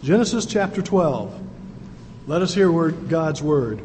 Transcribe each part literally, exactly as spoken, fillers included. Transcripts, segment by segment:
Genesis chapter twelve. Let us hear word, God's word.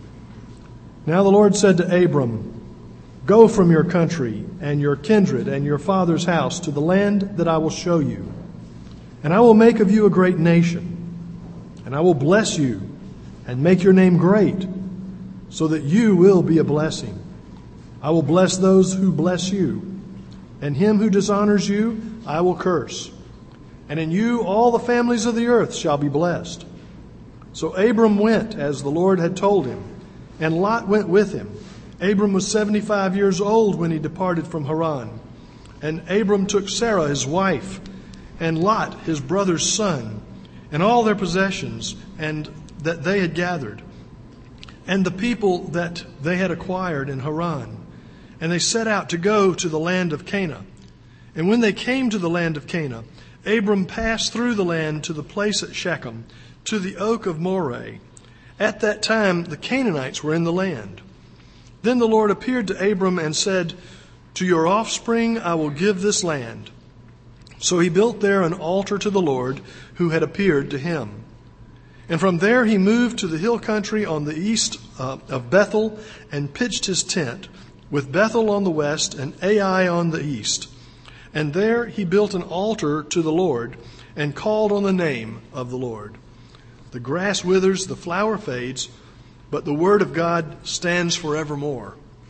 Now the Lord said to Abram, "Go from your country and your kindred and your father's house to the land that I will show you. And I will make of you a great nation. And I will bless you and make your name great, so that you will be a blessing. I will bless those who bless you, and him who dishonors you I will curse. And in you all the families of the earth shall be blessed." So Abram went as the Lord had told him, and Lot went with him. Abram was seventy-five years old when he departed from Haran. And Abram took Sarah his wife, and Lot his brother's son, and all their possessions, and that they had gathered, and the people that they had acquired in Haran. And they set out to go to the land of Canaan. And when they came to the land of Canaan, Abram passed through the land to the place at Shechem, to the oak of Moreh. At that time the Canaanites were in the land. Then the Lord appeared to Abram and said, "To your offspring I will give this land." So he built there an altar to the Lord who had appeared to him. And from there he moved to the hill country on the east uh, of Bethel and pitched his tent, with Bethel on the west and Ai on the east. And there he built an altar to the Lord and called on the name of the Lord. The grass withers, the flower fades, but the word of God stands forevermore.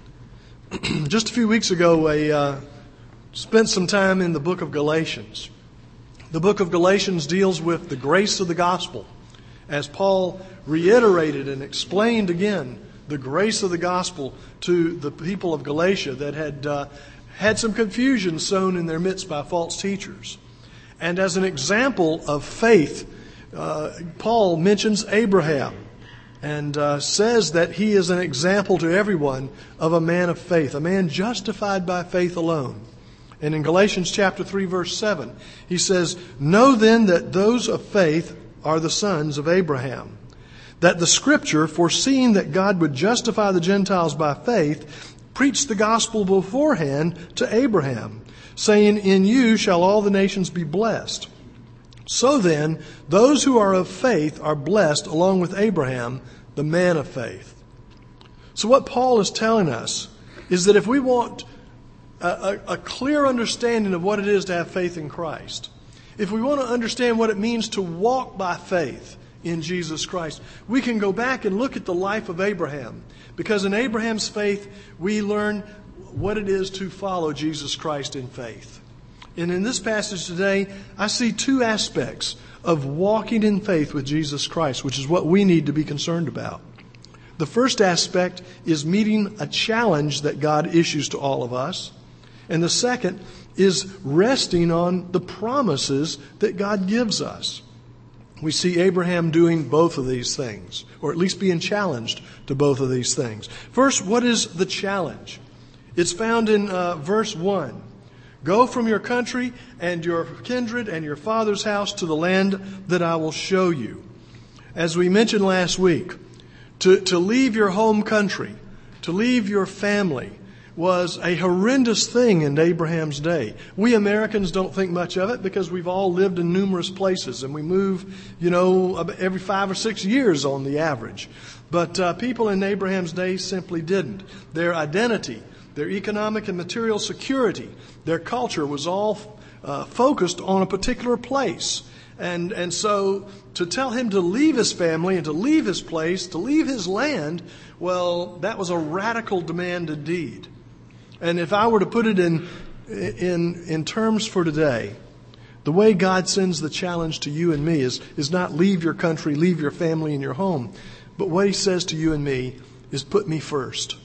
Just a few weeks ago, I uh, spent some time in the book of Galatians. The book of Galatians deals with the grace of the gospel, as Paul reiterated and explained again the grace of the gospel to the people of Galatia that had uh, had some confusion sown in their midst by false teachers. And as an example of faith, uh, Paul mentions Abraham and uh, says that he is an example to everyone of a man of faith, a man justified by faith alone. And in Galatians chapter three, verse seven, he says, "Know then that those of faith are the sons of Abraham, that the Scripture, foreseeing that God would justify the Gentiles by faith, preached the gospel beforehand to Abraham, saying, 'In you shall all the nations be blessed.' So then, those who are of faith are blessed along with Abraham, the man of faith." So what Paul is telling us is that if we want a, a, a clear understanding of what it is to have faith in Christ, if we want to understand what it means to walk by faith in Jesus Christ, we can go back and look at the life of Abraham. Because in Abraham's faith, we learn what it is to follow Jesus Christ in faith. And in this passage today, I see two aspects of walking in faith with Jesus Christ, which is what we need to be concerned about. The first aspect is meeting a challenge that God issues to all of us. And the second is resting on the promises that God gives us. We see Abraham doing both of these things, or at least being challenged to both of these things. First, what is the challenge? It's found in uh, verse one. "Go from your country and your kindred and your father's house to the land that I will show you." As we mentioned last week, to, to leave your home country, to leave your family, was a horrendous thing in Abraham's day. We Americans don't think much of it because we've all lived in numerous places and we move, you know, every five or six years on the average. But uh, people in Abraham's day simply didn't. Their identity, their economic and material security, their culture was all uh, focused on a particular place. And and so to tell him to leave his family and to leave his place, to leave his land, well, that was a radical demand indeed. And if I were to put it in in in terms for today, the way God sends the challenge to you and me is, is not leave your country, leave your family and your home. But what he says to you and me is put me first.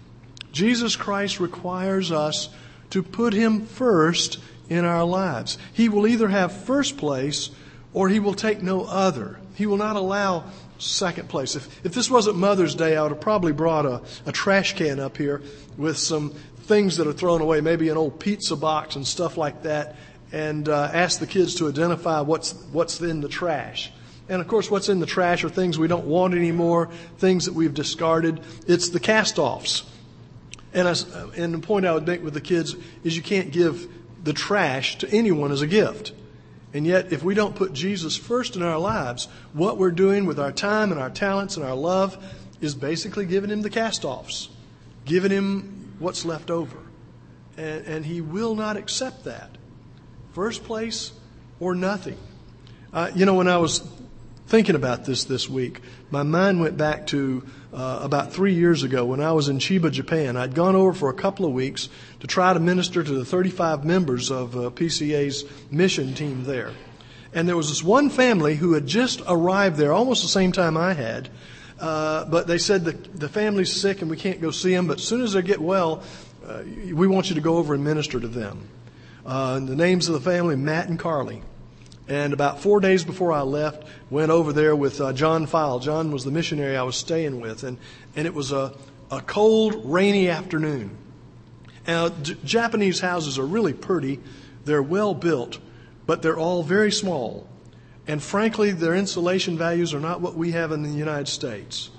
Jesus Christ requires us to put him first in our lives. He will either have first place or he will take no other. He will not allow second place. If, if this wasn't Mother's Day, I would have probably brought a, a trash can up here with some things that are thrown away, maybe an old pizza box and stuff like that, and uh, ask the kids to identify what's what's in the trash. And of course, what's in the trash are things we don't want anymore, things that we've discarded. It's the cast-offs. And, I, and the point I would make with the kids is you can't give the trash to anyone as a gift. And yet, if we don't put Jesus first in our lives, what we're doing with our time and our talents and our love is basically giving him the cast-offs, giving him what's left over. And, and he will not accept that. First place or nothing. Uh, you know, when I was thinking about this this week, my mind went back to uh, about three years ago when I was in Chiba, Japan. I'd gone over for a couple of weeks to try to minister to the thirty-five members of uh, P C A's mission team there. And there was this one family who had just arrived there almost the same time I had. Uh, but they said the, the family's sick and we can't go see them. But as soon as they get well, uh, we want you to go over and minister to them. Uh, and the names of the family, Matt and Carly. And about four days before I left, went over there with uh, John File. John was the missionary I was staying with. And, and it was a, a cold, rainy afternoon. Now, J- Japanese houses are really pretty. They're well built, but they're all very small. And frankly, their insulation values are not what we have in the United States.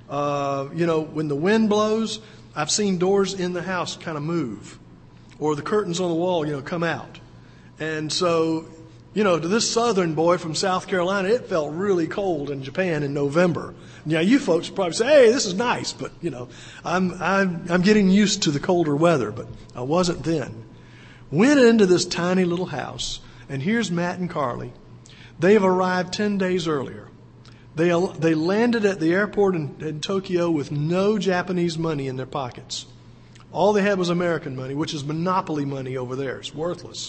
Uh, you know, when the wind blows, I've seen doors in the house kind of move. Or the curtains on the wall, you know, come out. And so, you know, to this southern boy from South Carolina, it felt really cold in Japan in November. Now, you folks probably say, hey, this is nice. But, you know, I'm, I'm, I'm getting used to the colder weather. But I wasn't then. Went into this tiny little house. And here's Matt and Carly. They've arrived ten days earlier. They, they landed at the airport in, in Tokyo with no Japanese money in their pockets. All they had was American money, which is monopoly money over there. It's worthless.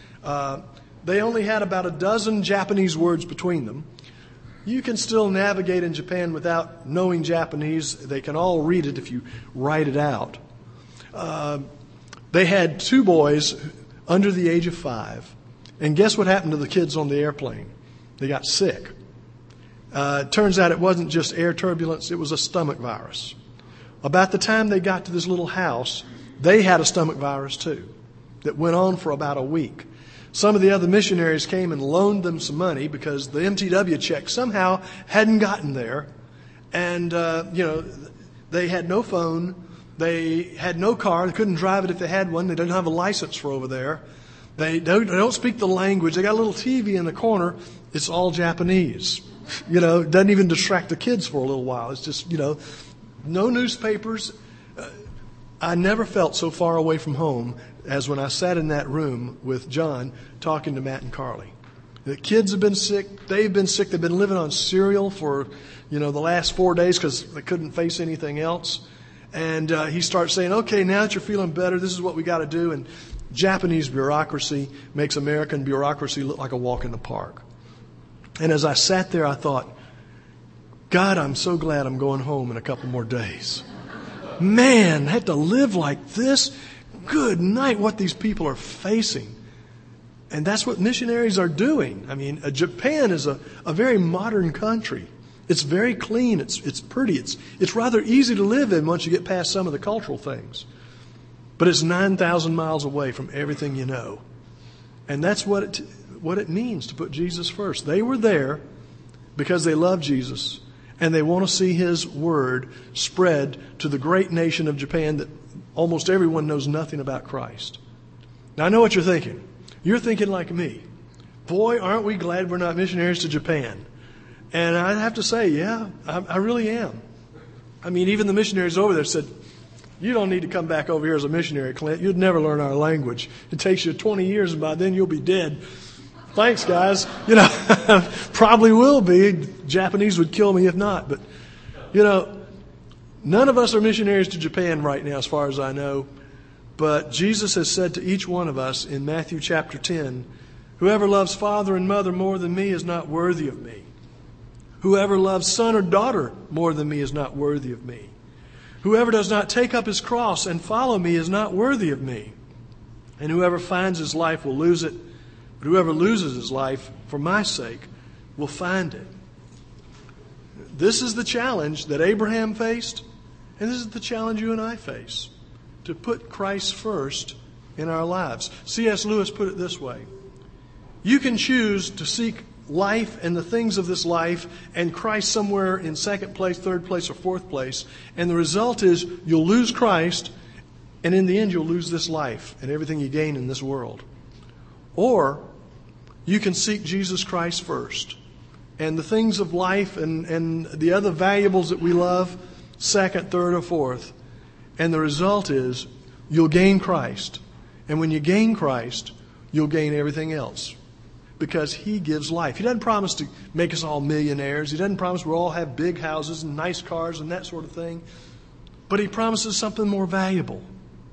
Uh, they only had about a dozen Japanese words between them. You can still navigate in Japan without knowing Japanese. They can all read it if you write it out. Uh, they had two boys under the age of five. And guess what happened to the kids on the airplane? They got sick. Uh, it turns out it wasn't just air turbulence. It was a stomach virus. About the time they got to this little house, they had a stomach virus too that went on for about a week. Some of the other missionaries came and loaned them some money because the M T W check somehow hadn't gotten there. And, uh, you know, they had no phone. They had no car. They couldn't drive it if they had one. They didn't have a license for over there. They don't, they don't speak the language. They got a little T V in the corner. It's all Japanese. You know, it doesn't even distract the kids for a little while. It's just, you know, no newspapers. Uh, I never felt so far away from home as when I sat in that room with John talking to Matt and Carly. The kids have been sick. They've been sick. They've been living on cereal for, you know, the last four days because they couldn't face anything else. And uh, he starts saying, okay, now that you're feeling better, this is what we got to do. And Japanese bureaucracy makes American bureaucracy look like a walk in the park. And as I sat there, I thought, God, I'm so glad I'm going home in a couple more days. Man, I have to live like this. Good night, what these people are facing. And that's what missionaries are doing. I mean, uh, Japan is a, a very modern country. It's very clean. It's it's pretty. It's it's rather easy to live in once you get past some of the cultural things. But it's nine thousand miles away from everything you know. And that's what it, what it means to put Jesus first. They were there because they love Jesus. And they want to see His word spread to the great nation of Japan that almost everyone knows nothing about Christ. Now, I know what you're thinking. You're thinking like me. Boy, aren't we glad we're not missionaries to Japan. And I have to say, yeah, I, I really am. I mean, even the missionaries over there said, you don't need to come back over here as a missionary, Clint. You'd never learn our language. It takes you twenty years, and by then you'll be dead. Thanks, guys. You know, probably will be. Japanese would kill me if not. But, you know, none of us are missionaries to Japan right now, as far as I know. But Jesus has said to each one of us in Matthew chapter ten, whoever loves father and mother more than me is not worthy of me. Whoever loves son or daughter more than me is not worthy of me. Whoever does not take up his cross and follow me is not worthy of me. And whoever finds his life will lose it. But whoever loses his life for my sake will find it. This is the challenge that Abraham faced, and this is the challenge you and I face, to put Christ first in our lives. C S Lewis put it this way. You can choose to seek life and the things of this life and Christ somewhere in second place, third place, or fourth place, and the result is you'll lose Christ, and in the end you'll lose this life and everything you gain in this world. Or you can seek Jesus Christ first. And the things of life and, and the other valuables that we love, second, third, or fourth. And the result is you'll gain Christ. And when you gain Christ, you'll gain everything else. Because He gives life. He doesn't promise to make us all millionaires. He doesn't promise we'll all have big houses and nice cars and that sort of thing. But He promises something more valuable.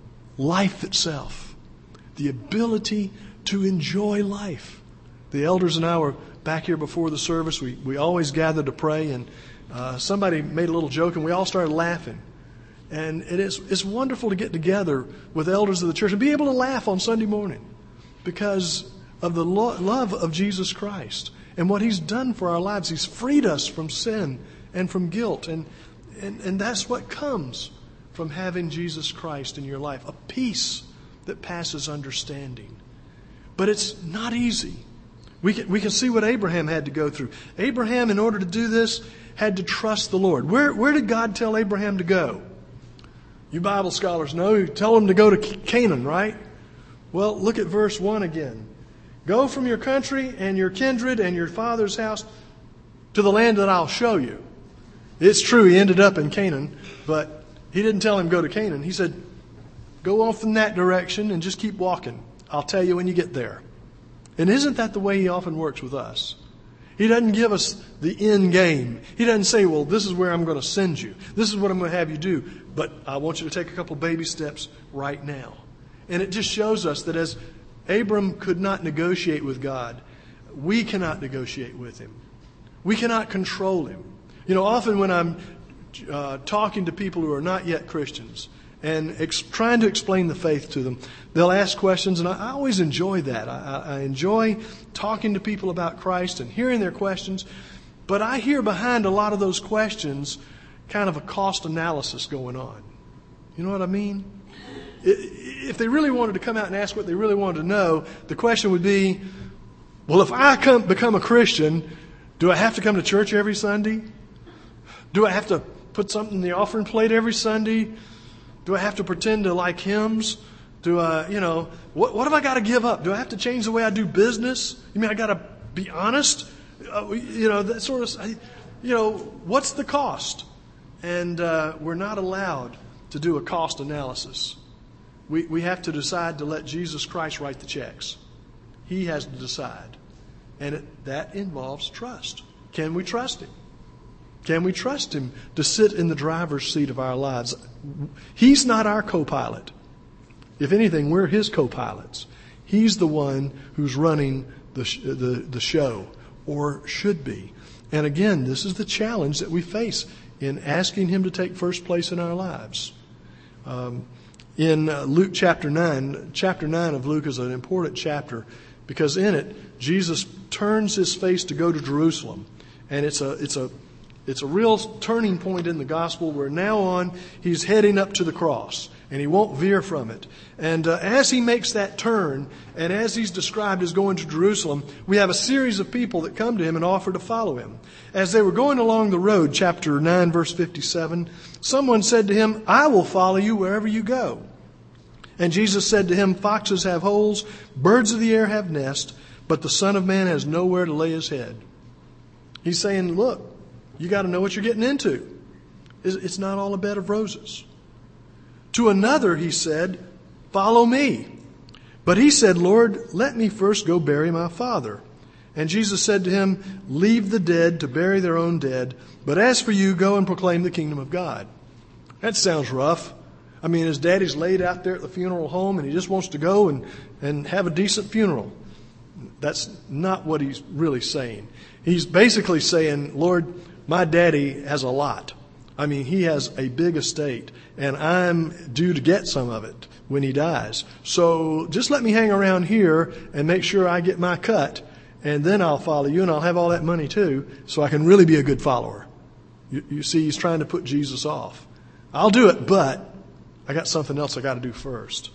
Life itself. The ability to enjoy life. The elders and I were back here before the service. We, we always gather to pray. And uh, somebody made a little joke and we all started laughing. And it is, it's wonderful to get together with elders of the church and be able to laugh on Sunday morning because of the lo- love of Jesus Christ and what He's done for our lives. He's freed us from sin and from guilt. And, and, and that's what comes from having Jesus Christ in your life, a peace that passes understanding. But it's not easy. We can, we can see what Abraham had to go through. Abraham, in order to do this, had to trust the Lord. Where, where did God tell Abraham to go? You Bible scholars know, you tell him to go to Canaan, right? Well, look at verse one again. Go from your country and your kindred and your father's house to the land that I'll show you. It's true, he ended up in Canaan, but He didn't tell him go to Canaan. He said, go off in that direction and just keep walking. I'll tell you when you get there. And isn't that the way He often works with us? He doesn't give us the end game. He doesn't say, well, this is where I'm going to send you. This is what I'm going to have you do. But I want you to take a couple baby steps right now. And it just shows us that as Abram could not negotiate with God, we cannot negotiate with Him. We cannot control Him. You know, often when I'm uh, talking to people who are not yet Christians and ex- trying to explain the faith to them, they'll ask questions, and I, I always enjoy that. I, I enjoy talking to people about Christ and hearing their questions, but I hear behind a lot of those questions kind of a cost analysis going on. You know what I mean? If they really wanted to come out and ask what they really wanted to know, the question would be, well, if I come, become a Christian, do I have to come to church every Sunday? Do I have to put something in the offering plate every Sunday? Do I have to pretend to like hymns? Do I, you know, what, what have I got to give up? Do I have to change the way I do business? You mean I got to be honest? Uh, you know, that sort of, you know, what's the cost? And uh, we're not allowed to do a cost analysis. We we have to decide to let Jesus Christ write the checks. He has to decide. And it, that involves trust. Can we trust Him? Can we trust Him to sit in the driver's seat of our lives? He's not our co-pilot. If anything, we're His co-pilots. He's the one who's running the, the, the show, or should be. And again, this is the challenge that we face in asking Him to take first place in our lives. Um, in uh, Luke chapter nine, chapter nine of Luke is an important chapter because in it, Jesus turns His face to go to Jerusalem. And it's a, it's a, it's a real turning point in the gospel where now on He's heading up to the cross. And He won't veer from it. And uh, as He makes that turn, and as He's described as going to Jerusalem, we have a series of people that come to Him and offer to follow Him. As they were going along the road, chapter nine, verse fifty-seven, someone said to Him, I will follow you wherever you go. And Jesus said to him, foxes have holes, birds of the air have nests, but the Son of Man has nowhere to lay His head. He's saying, look, you got to know what you're getting into. It's not all a bed of roses. To another, He said, follow me. But he said, Lord, let me first go bury my father. And Jesus said to him, leave the dead to bury their own dead. But as for you, go and proclaim the kingdom of God. That sounds rough. I mean, his daddy's laid out there at the funeral home and he just wants to go and, and have a decent funeral. That's not what he's really saying. He's basically saying, Lord, my daddy has a lot. I mean, he has a big estate, and I'm due to get some of it when he dies. So just let me hang around here and make sure I get my cut, and then I'll follow you, and I'll have all that money too, so I can really be a good follower. You, you see, he's trying to put Jesus off. I'll do it, but I got something else I got to do first.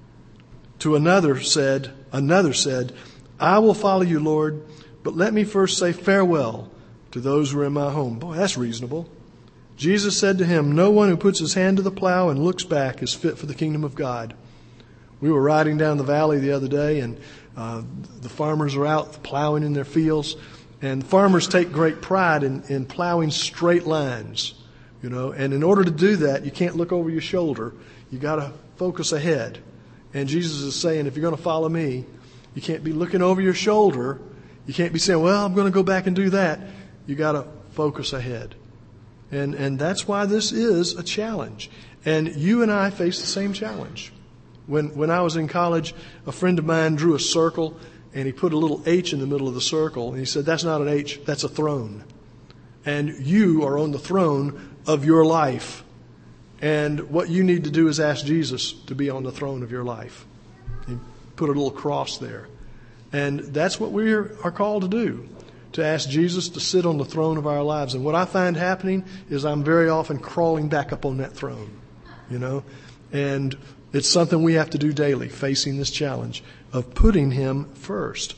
To another said, another said, I will follow you, Lord, but let me first say farewell to those who are in my home. Boy, that's reasonable. Jesus said to him, no one who puts his hand to the plow and looks back is fit for the kingdom of God. We were riding down the valley the other day, and Uh, the farmers are out plowing in their fields, and farmers take great pride in, in plowing straight lines, you know. And in order to do that, you can't look over your shoulder. You got to focus ahead. And Jesus is saying, if you're going to follow me, you can't be looking over your shoulder. You can't be saying, well, I'm going to go back and do that. You got to focus ahead. And and that's why this is a challenge. And you and I face the same challenge. When when I was in college, a friend of mine drew a circle, and he put a little H in the middle of the circle. And he said, that's not an H, that's a throne. And you are on the throne of your life. And what you need to do is ask Jesus to be on the throne of your life. He put a little cross there. And that's what we are called to do, to ask Jesus to sit on the throne of our lives. And what I find happening is I'm very often crawling back up on that throne, you know. And it's something we have to do daily, facing this challenge of putting Him first.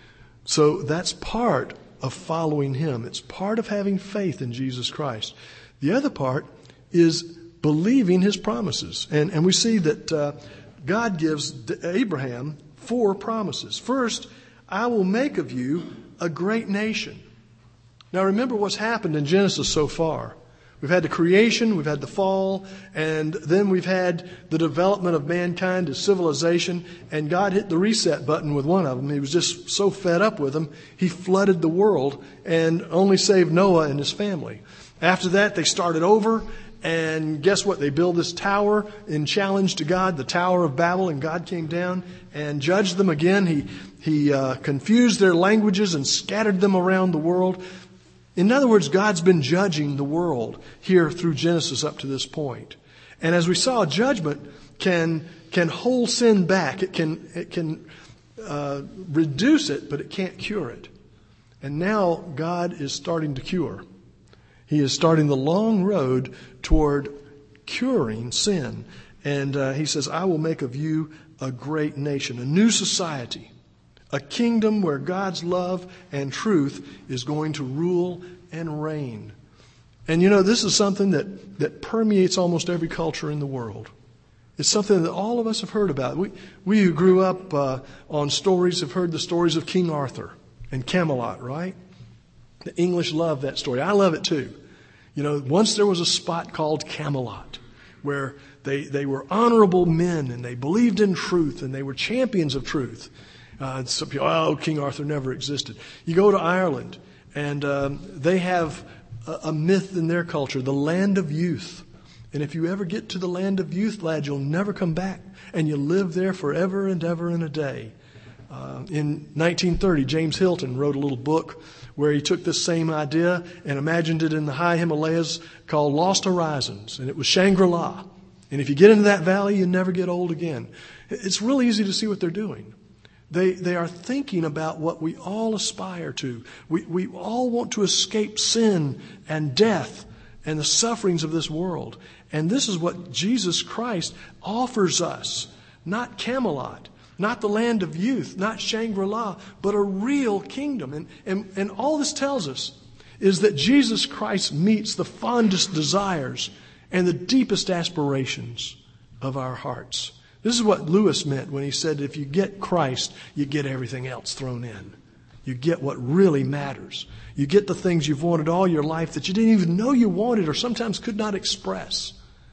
So that's part of following Him. It's part of having faith in Jesus Christ. The other part is believing His promises. And, and we see that uh, God gives Abraham four promises. First, I will make of you a great nation. Now remember what's happened in Genesis so far. We've had the creation, we've had the fall, and then we've had the development of mankind as civilization, and God hit the reset button with one of them. He was just so fed up with them, He flooded the world and only saved Noah and his family. After that, they started over, and guess what? They built this tower in challenge to God, the Tower of Babel, and God came down and judged them again. He, he uh, confused their languages and scattered them around the world. In other words, God's been judging the world here through Genesis up to this point. And as we saw, judgment can can hold sin back. It can it can uh, reduce it, but it can't cure it. And now God is starting to cure. He is starting the long road toward curing sin. And uh, He says, I will make of you a great nation, a new society. A kingdom where God's love and truth is going to rule and reign. And you know, this is something that, that permeates almost every culture in the world. It's something that all of us have heard about. We, we who grew up uh, on stories have heard the stories of King Arthur and Camelot, right? The English love that story. I love it too. You know, once there was a spot called Camelot where they, they were honorable men and they believed in truth and they were champions of truth. Uh, some people, oh, King Arthur never existed. You go to Ireland, and um, they have a, a myth in their culture, the land of youth. And if you ever get to the land of youth, lad, you'll never come back. And you live there forever and ever and a day. Uh, in nineteen thirty, James Hilton wrote a little book where he took this same idea and imagined it in the high Himalayas called Lost Horizons. And it was Shangri-La. And if you get into that valley, you never get old again. It's really easy to see what they're doing. They they are thinking about what we all aspire to. We we all want to escape sin and death and the sufferings of this world. And this is what Jesus Christ offers us. Not Camelot, not the land of youth, not Shangri-La, but a real kingdom. And, and, and all this tells us is that Jesus Christ meets the fondest desires and the deepest aspirations of our hearts. This is what Lewis meant when he said, if you get Christ, you get everything else thrown in. You get what really matters. You get the things you've wanted all your life that you didn't even know you wanted or sometimes could not express.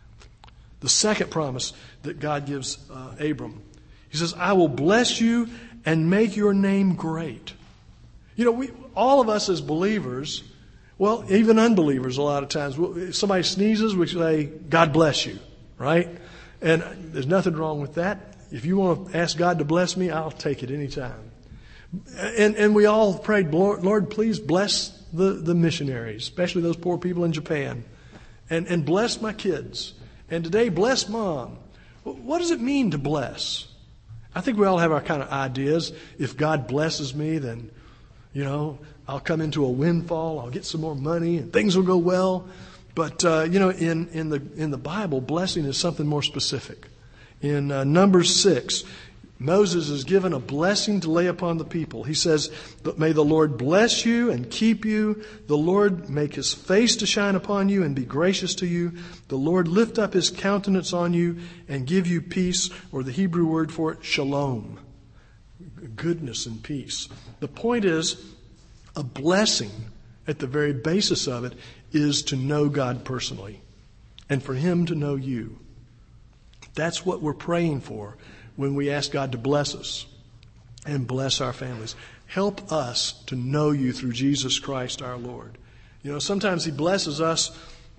The second promise that God gives uh, Abram, He says, I will bless you and make your name great. You know, we all of us as believers, well, even unbelievers a lot of times, if somebody sneezes, we say, God bless you, right? And there's nothing wrong with that. If you want to ask God to bless me, I'll take it anytime. And and we all prayed, Lord, Lord please bless the, the missionaries, especially those poor people in Japan. And, and bless my kids. And today, bless Mom. What does it mean to bless? I think we all have our kind of ideas. If God blesses me, then, you know, I'll come into a windfall. I'll get some more money and things will go well. But, uh, you know, in, in the in the Bible, blessing is something more specific. In uh, Numbers six, Moses is given a blessing to lay upon the people. He says, may the Lord bless you and keep you. The Lord make His face to shine upon you and be gracious to you. The Lord lift up His countenance on you and give you peace, or the Hebrew word for it, shalom. goodness and peace. The point is, a blessing at the very basis of it is to know God personally and for Him to know you. That's what we're praying for when we ask God to bless us and bless our families. Help us to know you through Jesus Christ our Lord. You know, sometimes He blesses us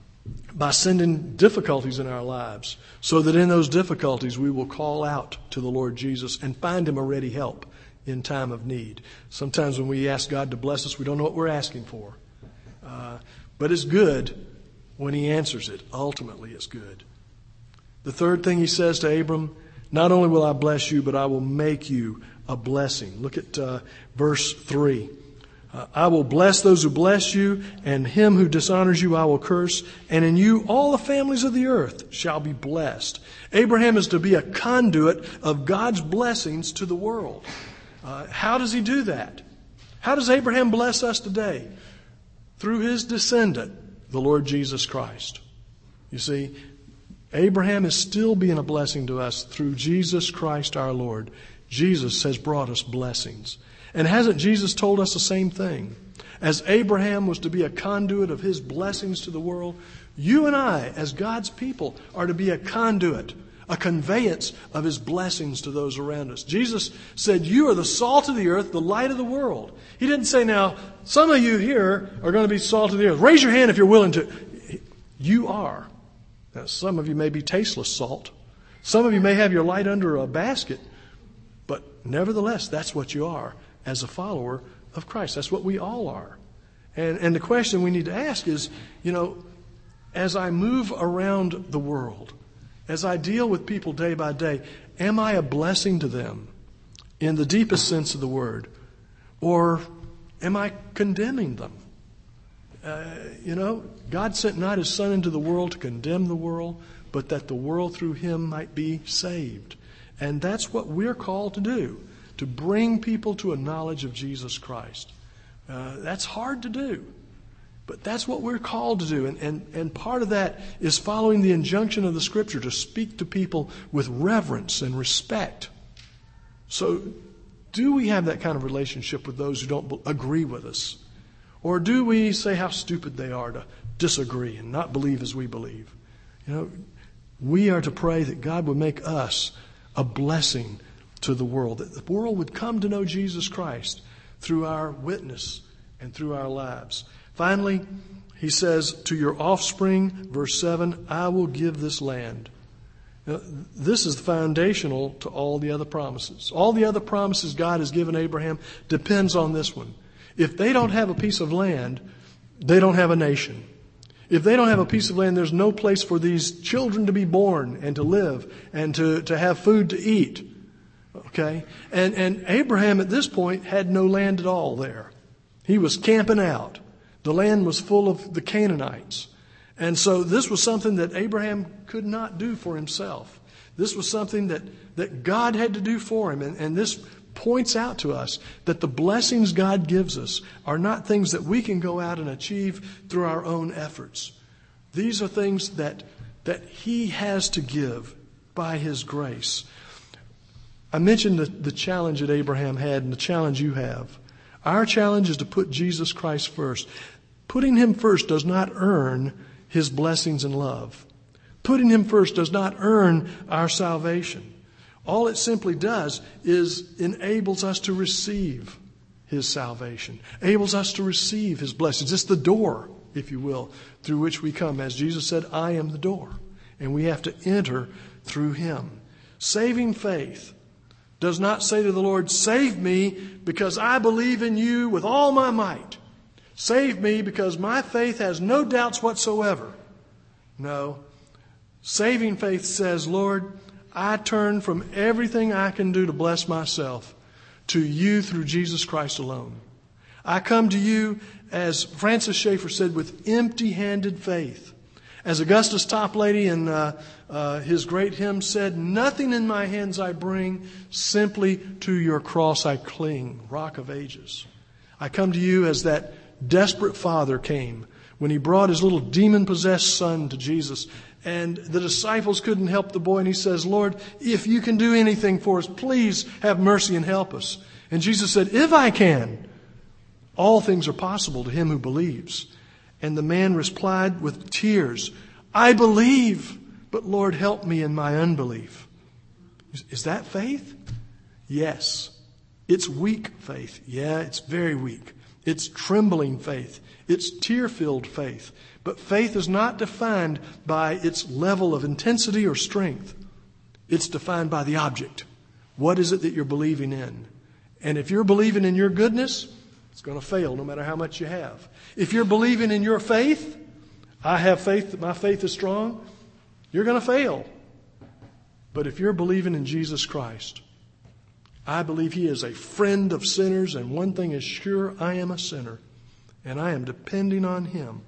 by sending difficulties in our lives so that in those difficulties we will call out to the Lord Jesus and find Him a ready help in time of need. Sometimes when we ask God to bless us, we don't know what we're asking for. Uh, but it's good when He answers it. Ultimately, it's good. The third thing He says to Abram, not only will I bless you, but I will make you a blessing. Look at uh, verse three. Uh, I will bless those who bless you, and him who dishonors you I will curse, and in you all the families of the earth shall be blessed. Abraham is to be a conduit of God's blessings to the world. Uh, how does he do that? How does Abraham bless us today? Through his descendant, the Lord Jesus Christ. You see, Abraham is still being a blessing to us through Jesus Christ our Lord. Jesus has brought us blessings. And hasn't Jesus told us the same thing? As Abraham was to be a conduit of His blessings to the world, you and I, as God's people, are to be a conduit, a conveyance of His blessings to those around us. Jesus said, you are the salt of the earth, the light of the world. He didn't say, now, some of you here are going to be salt of the earth. Raise your hand if you're willing to. You are. Now, some of you may be tasteless salt. Some of you may have your light under a basket. But nevertheless, that's what you are as a follower of Christ. That's what we all are. And, and the question we need to ask is, you know, as I move around the world, as I deal with people day by day, am I a blessing to them in the deepest sense of the word? Or am I condemning them? Uh, you know, God sent not His Son into the world to condemn the world, but that the world through Him might be saved. And that's what we're called to do, to bring people to a knowledge of Jesus Christ. Uh, that's hard to do, but that's what we're called to do. And, and, and part of that is following the injunction of the Scripture to speak to people with reverence and respect. So do we have that kind of relationship with those who don't agree with us? Or do we say how stupid they are to disagree and not believe as we believe? You know, we are to pray that God would make us a blessing to the world, that the world would come to know Jesus Christ through our witness and through our lives. Finally, He says, to your offspring, verse seven, I will give this land. Now, this is foundational to all the other promises. All the other promises God has given Abraham depends on this one. If they don't have a piece of land, they don't have a nation. If they don't have a piece of land, there's no place for these children to be born and to live and to, to have food to eat. Okay? And, and Abraham at this point had no land at all there. He was camping out. The land was full of the Canaanites. And so this was something that Abraham could not do for himself. This was something that, that God had to do for him. And, and this points out to us that the blessings God gives us are not things that we can go out and achieve through our own efforts. These are things that, that He has to give by His grace. I mentioned the, the challenge that Abraham had and the challenge you have. Our challenge is to put Jesus Christ first. Putting Him first does not earn His blessings and love. Putting Him first does not earn our salvation. All it simply does is enables us to receive His salvation, enables us to receive His blessings. It's the door, if you will, through which we come. As Jesus said, I am the door. And we have to enter through Him. Saving faith does not say to the Lord, save me because I believe in you with all my might. Save me because my faith has no doubts whatsoever. No. Saving faith says, Lord, I turn from everything I can do to bless myself to you through Jesus Christ alone. I come to you, as Francis Schaeffer said, with empty-handed faith. As Augustus Toplady in uh, uh, his great hymn said, nothing in my hands I bring, simply to your cross I cling, Rock of Ages. I come to you as that desperate father came when he brought his little demon-possessed son to Jesus And the disciples couldn't help the boy, and he says, Lord, if you can do anything for us, please have mercy and help us. And Jesus said, if I can, all things are possible to him who believes. And the man replied with tears, I believe, but Lord, help me in my unbelief. Is that faith? Yes. It's weak faith. Yeah, it's very weak. It's trembling faith. It's tear-filled faith. But faith is not defined by its level of intensity or strength. It's defined by the object. What is it that you're believing in? And if you're believing in your goodness, it's going to fail no matter how much you have. If you're believing in your faith, I have faith that my faith is strong, you're going to fail. But if you're believing in Jesus Christ, I believe He is a friend of sinners, and one thing is sure, I am a sinner, and I am depending on Him.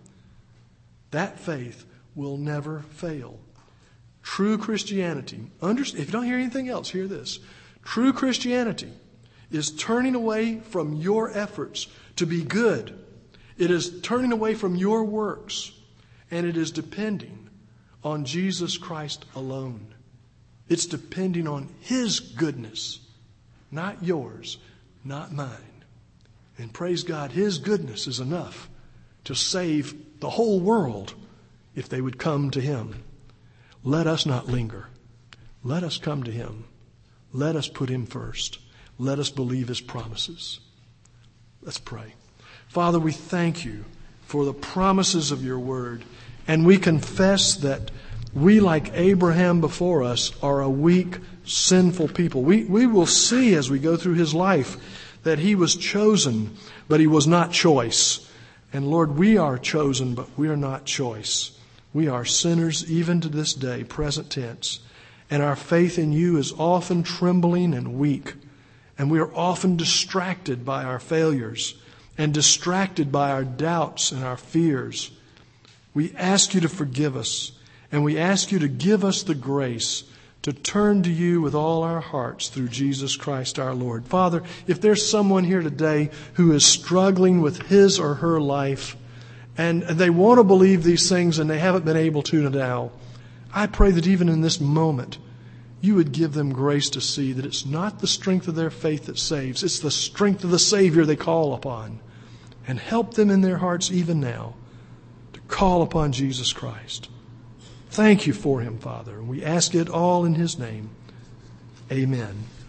That faith will never fail. True Christianity, if you don't hear anything else, hear this. True Christianity is turning away from your efforts to be good. It is turning away from your works, and it is depending on Jesus Christ alone. It's depending on His goodness, not yours, not mine. And praise God, His goodness is enough to save the whole world if they would come to Him. Let us not linger. Let us come to Him. Let us put Him first. Let us believe His promises. Let's pray. Father, we thank You for the promises of Your word, and we confess that we, like Abraham before us, are a weak, sinful people. We, we will see as we go through his life that he was chosen, but he was not choice. And Lord, we are chosen, but we are not choice. We are sinners even to this day, present tense. And our faith in You is often trembling and weak. And we are often distracted by our failures and distracted by our doubts and our fears. We ask You to forgive us. And we ask You to give us the grace to turn to You with all our hearts through Jesus Christ our Lord. Father, if there's someone here today who is struggling with his or her life, and they want to believe these things and they haven't been able to now, I pray that even in this moment, You would give them grace to see that it's not the strength of their faith that saves, it's the strength of the Savior they call upon. And help them in their hearts even now to call upon Jesus Christ. Thank You for Him, Father. And we ask it all in His name. Amen.